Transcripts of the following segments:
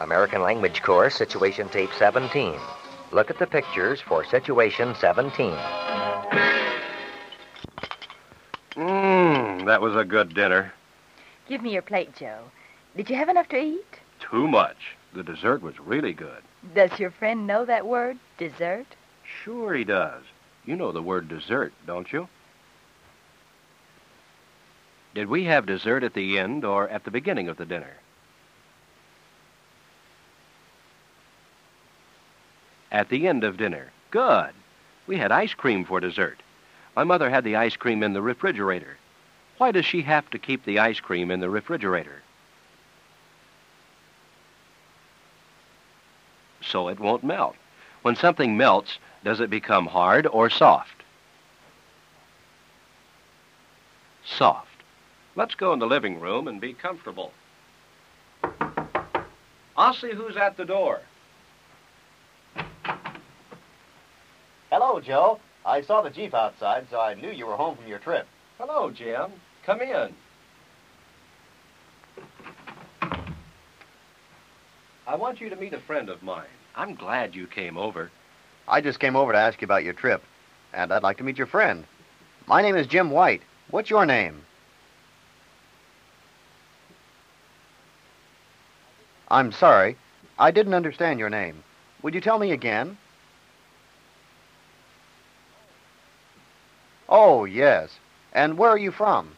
American Language Course, Situation Tape 17. Look at the pictures for Situation 17. That was a good dinner. Give me your plate, Joe. Did you have enough to eat? Too much. The dessert was really good. Does your friend know that word, dessert? Sure he does. You know the word dessert, don't you? Did we have dessert at the end or at the beginning of the dinner? At the end of dinner. Good. We had ice cream for dessert. My mother had the ice cream in the refrigerator. Why does she have to keep the ice cream in the refrigerator? So it won't melt. When something melts, does it become hard or soft? Soft. Let's go in the living room and be comfortable. I'll see who's at the door. Hello, Joe. I saw the Jeep outside, so I knew you were home from your trip. Hello, Jim. Come in. I want you to meet a friend of mine. I'm glad you came over. I just came over to ask you about your trip, and I'd like to meet your friend. My name is Jim White. What's your name? I'm sorry. I didn't understand your name. Would you tell me again? Oh, yes. And where are you from?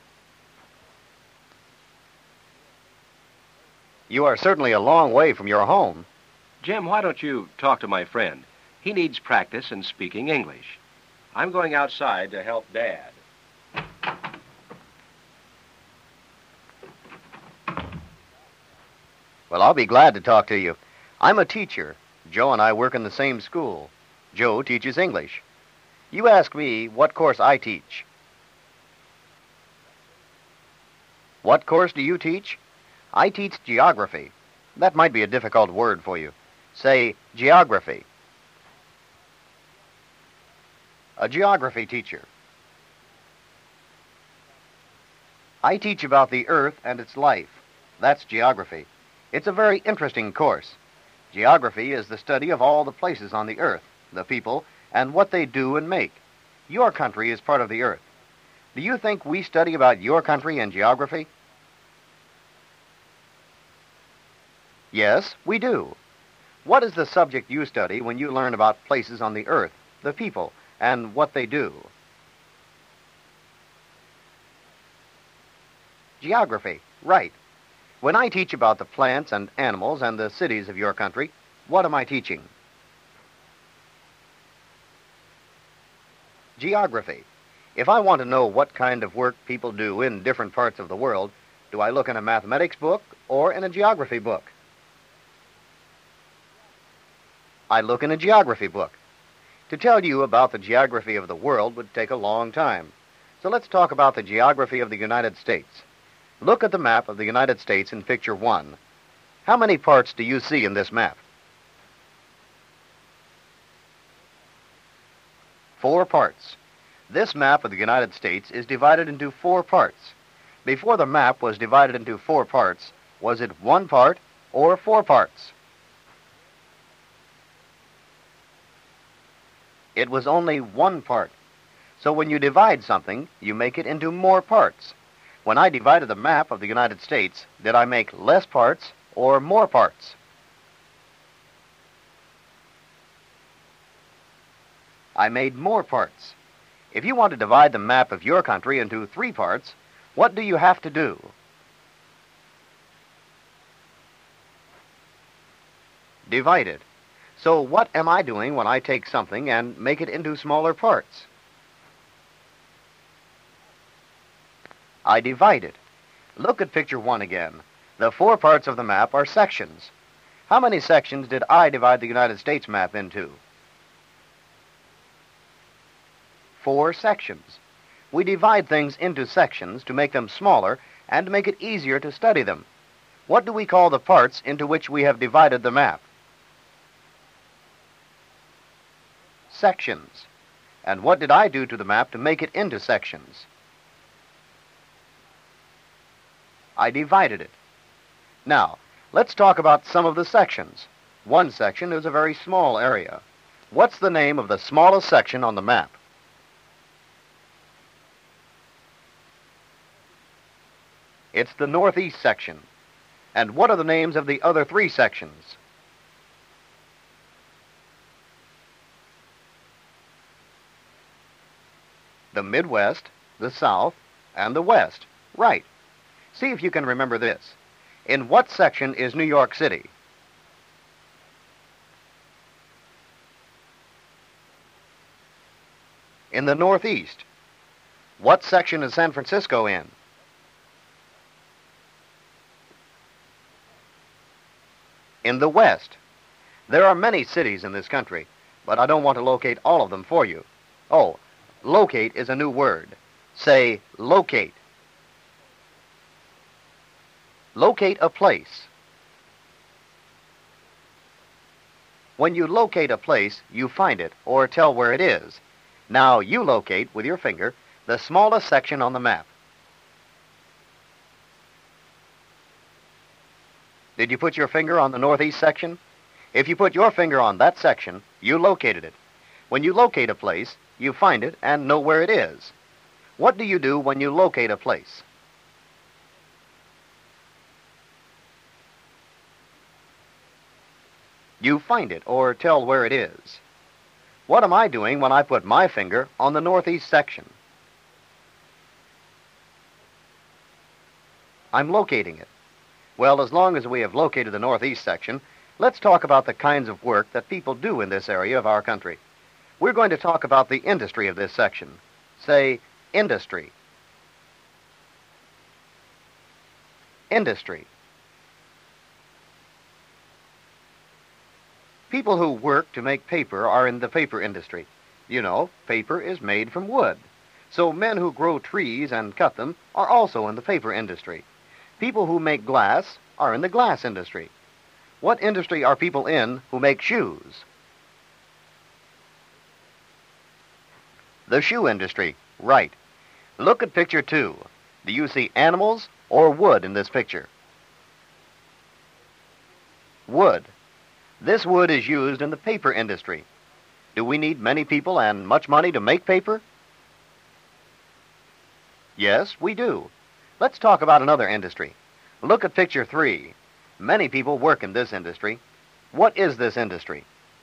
You are certainly a long way from your home. Jim, why don't you talk to my friend? He needs practice in speaking English. I'm going outside to help Dad. Well, I'll be glad to talk to you. I'm a teacher. Joe and I work in the same school. Joe teaches English. You ask me what course I teach. What course do you teach? I teach geography. That might be a difficult word for you. Say, geography. A geography teacher. I teach about the Earth and its life. That's geography. It's a very interesting course. Geography is the study of all the places on the Earth, the people, and what they do and make. Your country is part of the Earth. Do you think we study about your country in geography? Yes, we do. What is the subject you study when you learn about places on the Earth, the people, and what they do? Geography, right. When I teach about the plants and animals and the cities of your country, what am I teaching? Geography. If I want to know what kind of work people do in different parts of the world, do I look in a mathematics book or in a geography book? I look in a geography book. To tell you about the geography of the world would take a long time. So let's talk about the geography of the United States. Look at the map of the United States in Picture 1. How many parts do you see in this map? 4 parts. This map of the United States is divided into 4 parts. Before the map was divided into 4 parts, was it 1 part or 4 parts? It was only 1 part. So when you divide something, you make it into more parts. When I divided the map of the United States, did I make less parts or more parts? I made more parts. If you want to divide the map of your country into 3 parts, what do you have to do? Divide it. So what am I doing when I take something and make it into smaller parts? I divide it. Look at Picture 1 again. The 4 parts of the map are sections. How many sections did I divide the United States map into? 4 sections. We divide things into sections to make them smaller and to make it easier to study them. What do we call the parts into which we have divided the map? Sections. And what did I do to the map to make it into sections? I divided it. Now, Let's talk about some of the sections. One section is a very small area. What's the name of the smallest section on the map? It's the northeast section. And what are the names of the other three sections? The Midwest, the South, and the West. Right. See if you can remember this. In what section is New York City? In the Northeast. What section is San Francisco in? In the West. There are many cities in this country, but I don't want to locate all of them for you. Oh, locate is a new word. Say, locate. Locate a place. When you locate a place, you find it or tell where it is. Now you locate, with your finger, the smallest section on the map. Did you put your finger on the northeast section? If you put your finger on that section, you located it. When you locate a place, you find it and know where it is. What do you do when you locate a place? You find it or tell where it is. What am I doing when I put my finger on the northeast section? I'm locating it. Well, as long as we have located the northeast section, let's talk about the kinds of work that people do in this area of our country. We're going to talk about the industry of this section. Say, industry. Industry. People who work to make paper are in the paper industry. You know, paper is made from wood. So men who grow trees and cut them are also in the paper industry. People who make glass are in the glass industry. What industry are people in who make shoes? The shoe industry. Right. Look at picture 2. Do you see animals or wood in this picture? Wood. This wood is used in the paper industry. Do we need many people and much money to make paper? Yes, we do. Let's talk about another industry. Look at picture 3. Many people work in this industry. What is this industry?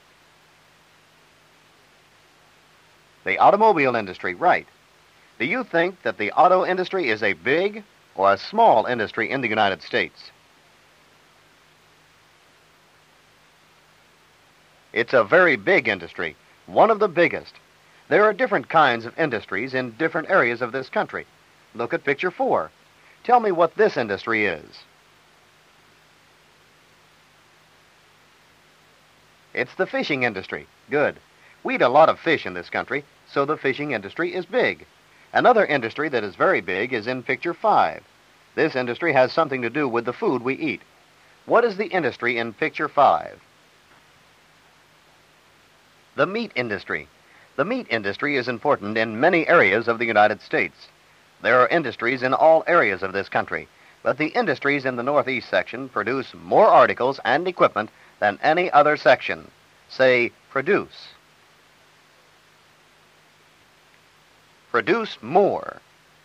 The automobile industry, right. Do you think that the auto industry is a big or a small industry in the United States? It's a very big industry, one of the biggest. There are different kinds of industries in different areas of this country. Look at picture 4. Tell me what this industry is. It's the fishing industry. Good. We eat a lot of fish in this country, so the fishing industry is big. Another industry that is very big is in picture 5. This industry has something to do with the food we eat. What is the industry in picture 5? The meat industry. The meat industry is important in many areas of the United States. There are industries in all areas of this country, but the industries in the northeast section produce more articles and equipment than any other section. Say, produce. Produce more.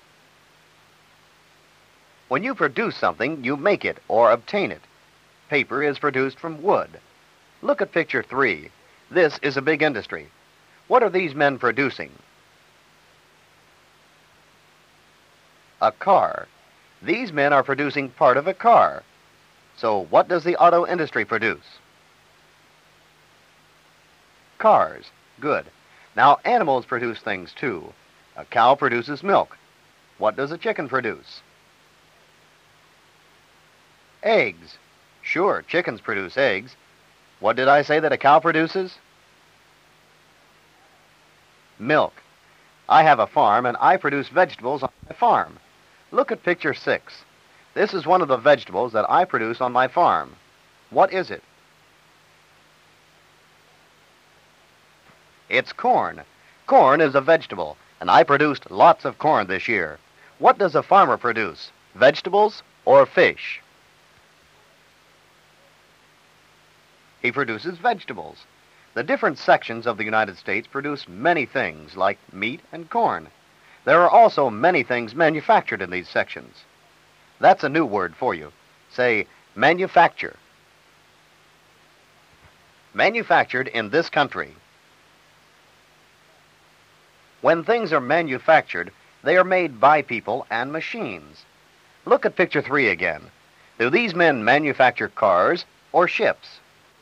When you produce something, you make it or obtain it. Paper is produced from wood. Look at picture 3. This is a big industry. What are these men producing? A car. These men are producing part of a car. So what does the auto industry produce? Cars. Good. Now animals produce things too. A cow produces milk. What does a chicken produce? Eggs. Sure, chickens produce eggs. What did I say that a cow produces? Milk. I have a farm and I produce vegetables on my farm. Look at picture 6. This is one of the vegetables that I produce on my farm. What is it? It's corn. Corn is a vegetable, and I produced lots of corn this year. What does a farmer produce? Vegetables or fish? He produces vegetables. The different sections of the United States produce many things, like meat and corn. There are also many things manufactured in these sections. That's a new word for you. Say, manufacture. Manufactured in this country. When things are manufactured, they are made by people and machines. Look at picture 3 again. Do these men manufacture cars or ships?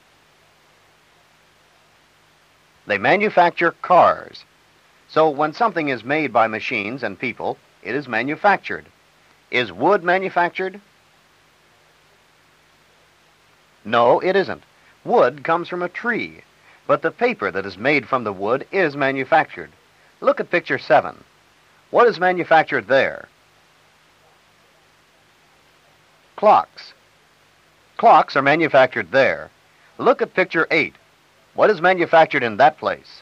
They manufacture cars. So when something is made by machines and people, it is manufactured. Is wood manufactured? No, it isn't. Wood comes from a tree, but the paper that is made from the wood is manufactured. Look at picture 7. What is manufactured there? Clocks. Clocks are manufactured there. Look at picture 8. What is manufactured in that place?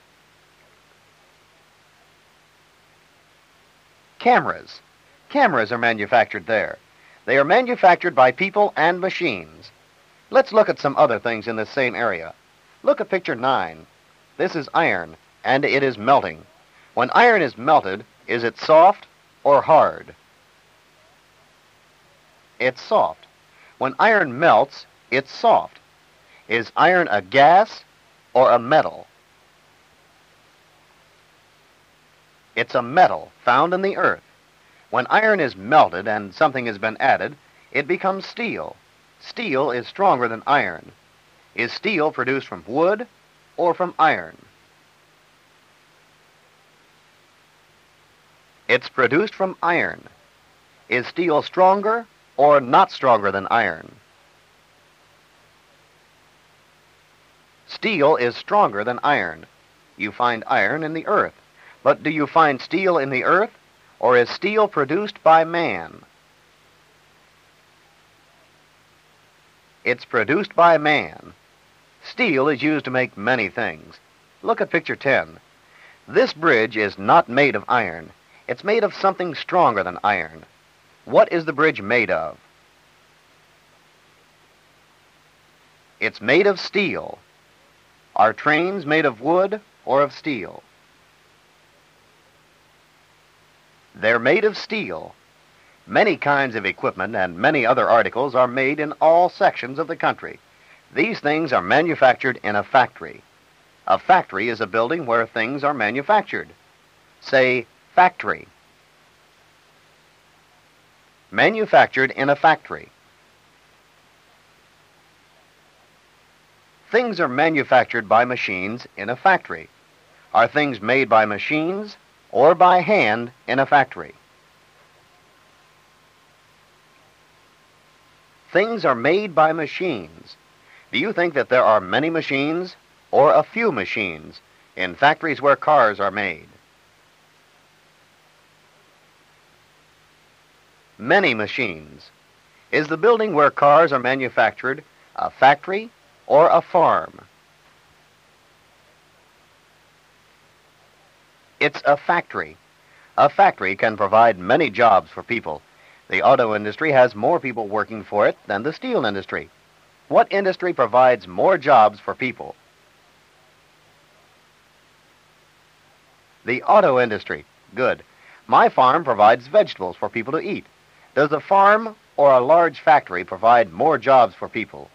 Cameras. Cameras are manufactured there. They are manufactured by people and machines. Let's look at some other things in this same area. Look at picture 9. This is iron, and it is melting. When iron is melted, is it soft or hard? It's soft. When iron melts, it's soft. Is iron a gas or a metal? It's a metal found in the earth. When iron is melted and something has been added, it becomes steel. Steel is stronger than iron. Is steel produced from wood or from iron? It's produced from iron. Is steel stronger or not stronger than iron? Steel is stronger than iron. You find iron in the earth. But do you find steel in the earth, or is steel produced by man? It's produced by man. Steel is used to make many things. Look at picture 10. This bridge is not made of iron. It's made of something stronger than iron. What is the bridge made of? It's made of steel. Are trains made of wood or of steel? They're made of steel. Many kinds of equipment and many other articles are made in all sections of the country. These things are manufactured in a factory. A factory is a building where things are manufactured. Say, factory. Manufactured in a factory. Things are manufactured by machines in a factory. Are things made by machines or by hand in a factory? Things are made by machines. Do you think that there are many machines or a few machines in factories where cars are made? Many machines. Is the building where cars are manufactured a factory or a farm? It's a factory. A factory can provide many jobs for people. The auto industry has more people working for it than the steel industry. What industry provides more jobs for people? The auto industry. Good. My farm provides vegetables for people to eat. Does a farm or a large factory provide more jobs for people?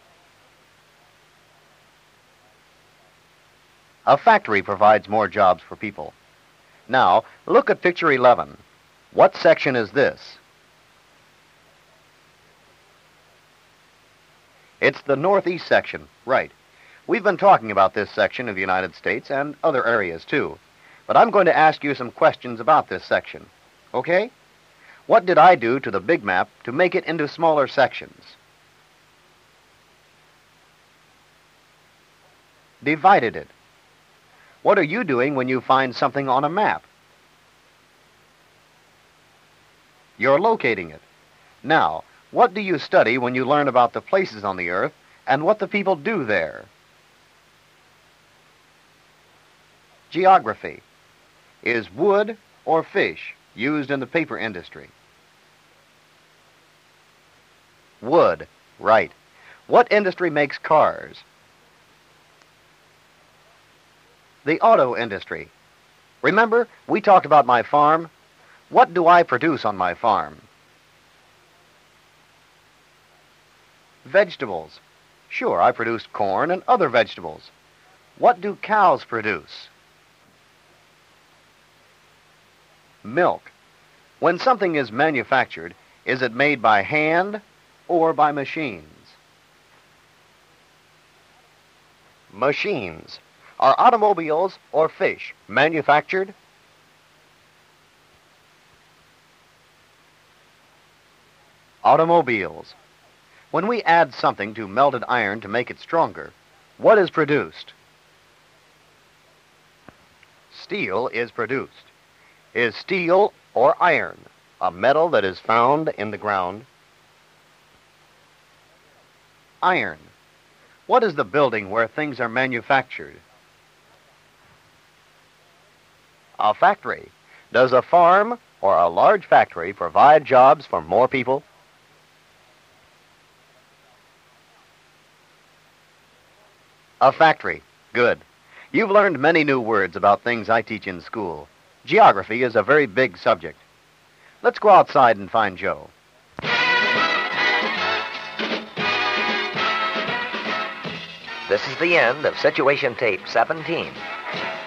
A factory provides more jobs for people. Now, look at picture 11. What section is this? It's the northeast section, right. We've been talking about this section of the United States and other areas, too. But I'm going to ask you some questions about this section. Okay? What did I do to the big map to make it into smaller sections? Divided it. What are you doing when you find something on a map? You're locating it. Now, what do you study when you learn about the places on the earth and what the people do there? Geography. Is wood or fish used in the paper industry? Wood, right. What industry makes cars? The auto industry. Remember, we talked about my farm? What do I produce on my farm? Vegetables. Sure, I produce corn and other vegetables. What do cows produce? Milk. When something is manufactured, is it made by hand or by machines? Machines. Are automobiles or fish manufactured? Automobiles. When we add something to melted iron to make it stronger, what is produced? Steel is produced. Is steel or iron a metal that is found in the ground? Iron. What is the building where things are manufactured? A factory. Does a farm or a large factory provide jobs for more people? A factory. Good. You've learned many new words about things I teach in school. Geography is a very big subject. Let's go outside and find Joe. This is the end of Situation Tape 17.